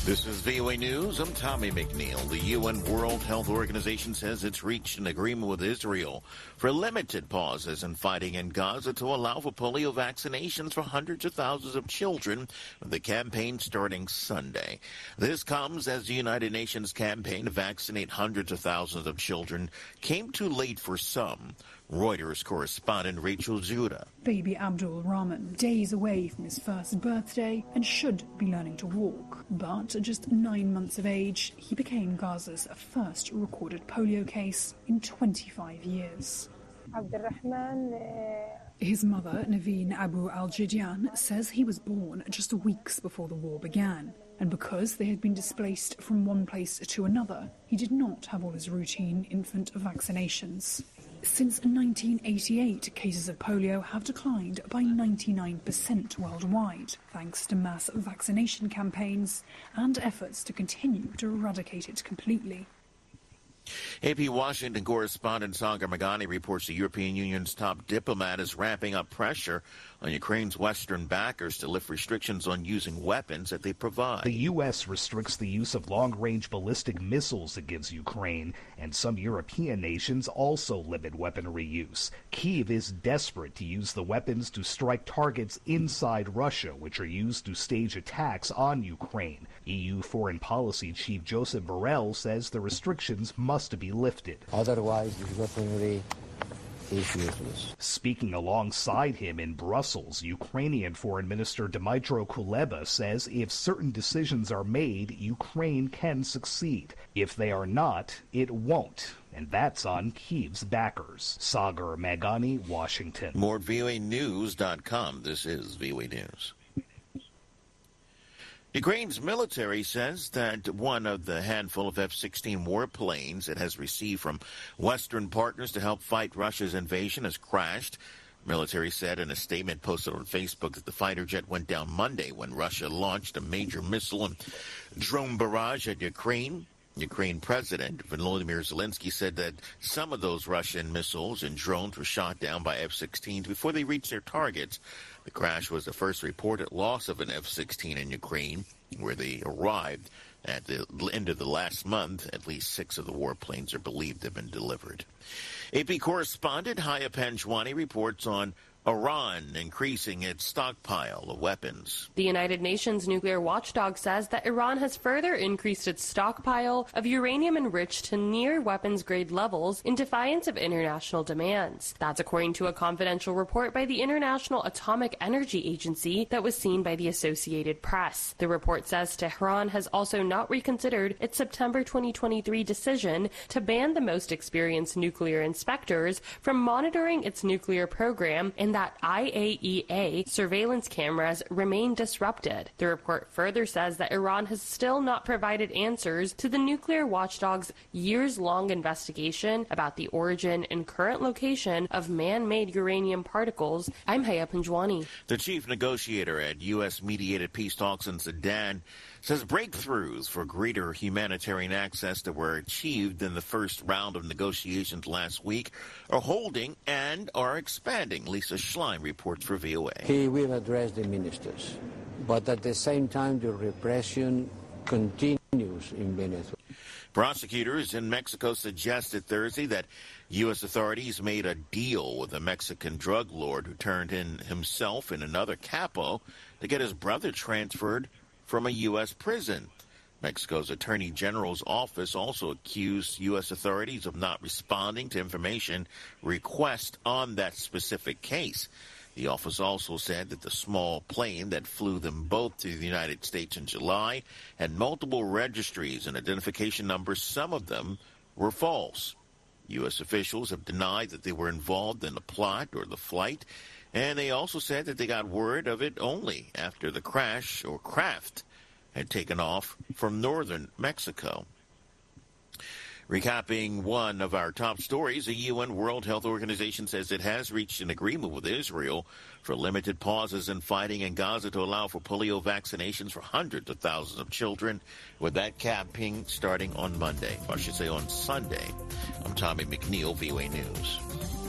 This is VOA News. I'm Tommy McNeil. The UN World Health Organization says it's reached an agreement with Israel for limited pauses in fighting in Gaza to allow for polio vaccinations for hundreds of thousands of children, with the campaign starting Sunday. This comes as the United Nations campaign to vaccinate hundreds of thousands of children came too late for some. Reuters correspondent Rachel Judah. Baby Abdul Rahman, days away from his first birthday and should be learning to walk. But at just 9 months of age, he became Gaza's first recorded polio case in 25 years. His mother, Naveen Abu Al-Jidian, says he was born just weeks before the war began. And because they had been displaced from one place to another, he did not have all his routine infant vaccinations. Since 1988, cases of polio have declined by 99% worldwide, thanks to mass vaccination campaigns and efforts to continue to eradicate it completely. AP Washington correspondent Sagar Meghani reports the European Union's top diplomat is ramping up pressure on Ukraine's Western backers to lift restrictions on using weapons that they provide. The U.S. restricts the use of long-range ballistic missiles against Ukraine, and some European nations also limit weaponry use. Kyiv is desperate to use the weapons to strike targets inside Russia, which are used to stage attacks on Ukraine. EU Foreign Policy Chief Joseph Borrell says the restrictions must be lifted. Otherwise, this weaponry is useless. Speaking alongside him in Brussels, Ukrainian Foreign Minister Dmytro Kuleba says if certain decisions are made, Ukraine can succeed. If they are not, it won't. And that's on Kyiv's backers. Sagar Meghani, Washington. More at voanews.com. This is VOA News. Ukraine's military says that one of the handful of F-16 warplanes it has received from Western partners to help fight Russia's invasion has crashed. Military said in a statement posted on Facebook that the fighter jet went down Monday when Russia launched a major missile and drone barrage at Ukraine. Ukraine President Volodymyr Zelensky said that some of those Russian missiles and drones were shot down by F-16s before they reached their targets. The crash was the first reported loss of an F-16 in Ukraine, where they arrived at the end of the last month. At least 6 of the warplanes are believed to have been delivered. AP correspondent Haya Panjwani reports on Iran increasing its stockpile of weapons. The United Nations nuclear watchdog says that Iran has further increased its stockpile of uranium enriched to near weapons-grade levels in defiance of international demands. That's according to a confidential report by the International Atomic Energy Agency that was seen by the Associated Press. The report says Tehran has also not reconsidered its September 2023 decision to ban the most experienced nuclear inspectors from monitoring its nuclear program, and that IAEA surveillance cameras remain disrupted. The report further says that Iran has still not provided answers to the nuclear watchdog's years-long investigation about the origin and current location of man-made uranium particles. I'm Haya Panjwani. The chief negotiator at U.S.-mediated peace talks in Sudan says breakthroughs for greater humanitarian access that were achieved in the first round of negotiations last week are holding and are expanding. Lisa Schlein reports for VOA. He will address the ministers, but at the same time the repression continues in Venezuela. Prosecutors in Mexico suggested Thursday that U.S. authorities made a deal with a Mexican drug lord who turned in himself and another capo to get his brother transferred from a U.S. prison. Mexico's Attorney General's office also accused U.S. authorities of not responding to information requests on that specific case. The office also said that the small plane that flew them both to the United States in July had multiple registries and identification numbers. Some of them were false. U.S. officials have denied that they were involved in the plot or the flight, and they also said that they got word of it only after the crash or craft had taken off from northern Mexico. Recapping one of our top stories, the UN World Health Organization says it has reached an agreement with Israel for limited pauses in fighting in Gaza to allow for polio vaccinations for hundreds of thousands of children, with that campaign starting on Monday, or I should say on Sunday. I'm Tommy McNeil, VOA News.